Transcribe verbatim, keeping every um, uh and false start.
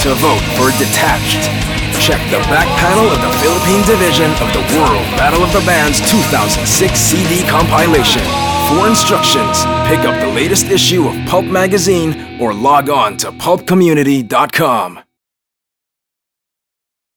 to vote for Detached. Check the back panel of the Philippine division of the World Battle of the Bands two thousand six C D compilation. For instructions, pick up the latest issue of Pulp magazine or log on to pulp community dot com.